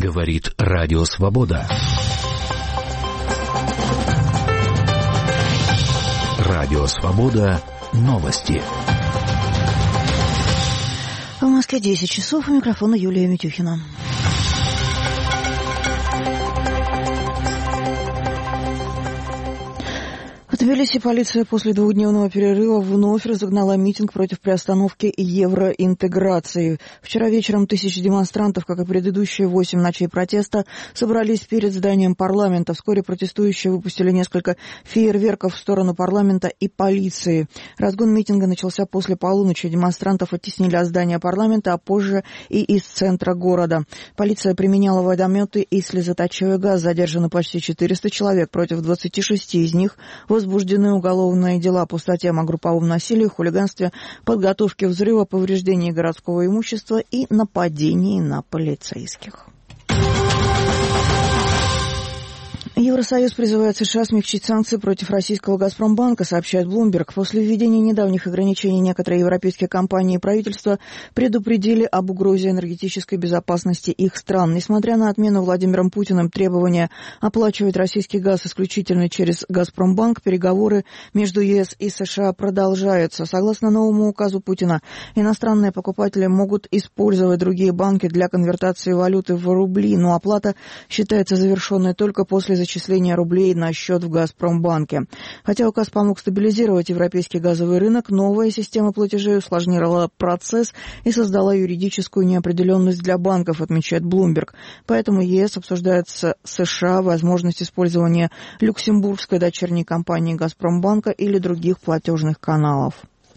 Говорит Радио Свобода. Радио Свобода. Новости. В Москве 10 часов. У микрофона Юлия Митюхина. В Тбилиси полиция после двухдневного перерыва вновь разогнала митинг против приостановки евроинтеграции. Вчера вечером тысячи демонстрантов, как и предыдущие 8 ночей протеста, собрались перед зданием парламента. Вскоре протестующие выпустили несколько фейерверков в сторону парламента и полиции. Разгон митинга начался после полуночи. Демонстрантов оттеснили от здания парламента, а позже и из центра города. Полиция применяла водометы и слезоточивый газ. Задержано почти 400 человек, против 26 из них возбуждены уголовные дела по статьям о групповом насилии, хулиганстве, подготовке взрыва, повреждении городского имущества и нападении на полицейских. Евросоюз призывает США смягчить санкции против российского «Газпромбанка», сообщает Bloomberg. После введения недавних ограничений некоторые европейские компании и правительства предупредили об угрозе энергетической безопасности их стран. Несмотря на отмену Владимиром Путиным требования оплачивать российский газ исключительно через «Газпромбанк», переговоры между ЕС и США продолжаются. Согласно новому указу Путина, иностранные покупатели могут использовать другие банки для конвертации валюты в рубли, но оплата считается завершенной только после зачисления рублей на счет в «Газпромбанке». Хотя указ помог стабилизировать европейский газовый рынок, новая система платежей усложнила процесс и создала юридическую неопределенность для банков, отмечает Bloomberg. Поэтому ЕС обсуждает с США возможность использования люксембургской дочерней компании «Газпромбанка» или других платежных каналов.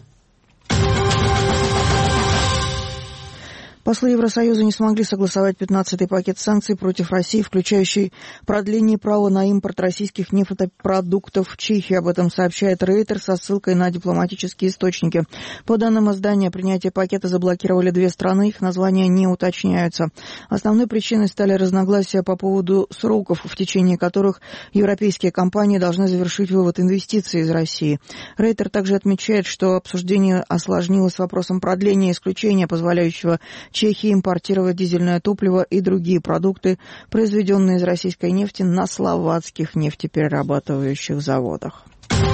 Послы Евросоюза не смогли согласовать 15-й пакет санкций против России, включающий продление права на импорт российских нефтепродуктов в Чехию. Об этом сообщает Reuters со ссылкой на дипломатические источники. По данным издания, принятие пакета заблокировали две страны, их названия не уточняются. Основной причиной стали разногласия по поводу сроков, в течение которых европейские компании должны завершить вывод инвестиций из России. Reuters также отмечает, что обсуждение осложнилось вопросом продления исключения, позволяющего Чехии импортировать дизельное топливо и другие продукты, произведенные из российской нефти, на словацких нефтеперерабатывающих заводах.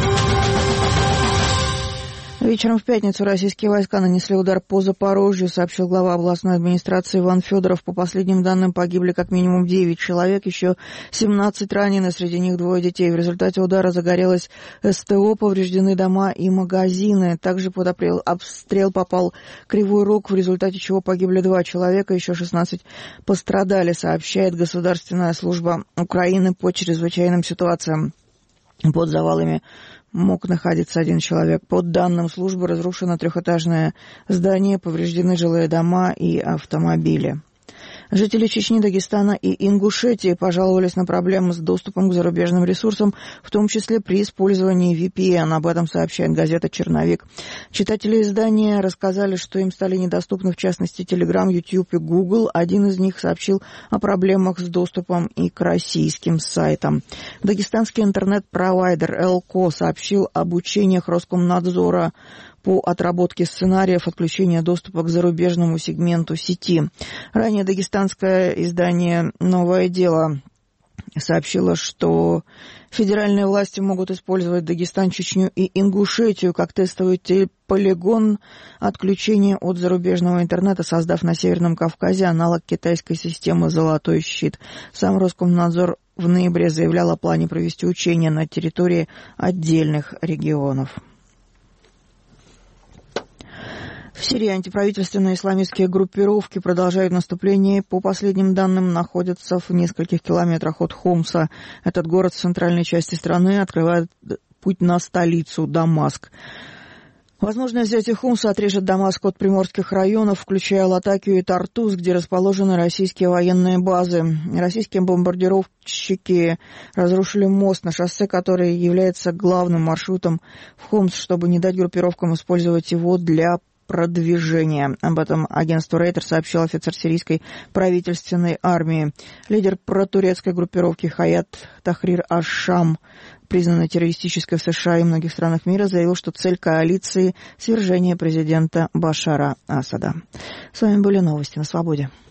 Вечером в пятницу российские войска нанесли удар по Запорожью, сообщил глава областной администрации Иван Федоров. По последним данным, погибли как минимум 9 человек, еще 17 ранены, среди них 2 детей. В результате удара загорелось СТО, повреждены дома и магазины. Также под обстрел попал Кривой Рог, в результате чего погибли 2 человека, еще 16 пострадали, сообщает Государственная служба Украины по чрезвычайным ситуациям. Под завалами мог находиться 1 человек. По данным службы, разрушено 3-этажное здание, повреждены жилые дома и автомобили. Жители Чечни, Дагестана и Ингушетии пожаловались на проблемы с доступом к зарубежным ресурсам, в том числе при использовании VPN. Об этом сообщает газета «Черновик». Читатели издания рассказали, что им стали недоступны, в частности, Telegram, YouTube и Google. Один из них сообщил о проблемах с доступом и к российским сайтам. Дагестанский интернет-провайдер ЛКО сообщил об учениях Роскомнадзора по отработке сценариев отключения доступа к зарубежному сегменту сети. Ранее дагестанское издание «Новое дело» сообщила, что федеральные власти могут использовать Дагестан, Чечню и Ингушетию как тестовый полигон отключения от зарубежного интернета, создав на Северном Кавказе аналог китайской системы «Золотой щит». Сам Роскомнадзор в ноябре заявлял о плане провести учения на территории отдельных регионов. В Сирии антиправительственные исламистские группировки продолжают наступление. По последним данным, находятся в нескольких километрах от Хомса. Этот город в центральной части страны открывает путь на столицу Дамаск. Возможное взятие Хомса отрежет Дамаск от приморских районов, включая Латакию и Тартус, где расположены российские военные базы. Российские бомбардировщики разрушили мост на шоссе, который является главным маршрутом в Хомс, чтобы не дать группировкам использовать его для продвижения. Об этом агентству Reuters сообщил офицер сирийской правительственной армии. Лидер протурецкой группировки Хаят Тахрир аш-Шам, признанной террористической в США и многих странах мира, заявил, что цель коалиции — свержение президента Башара Асада. С вами были новости на Свободе.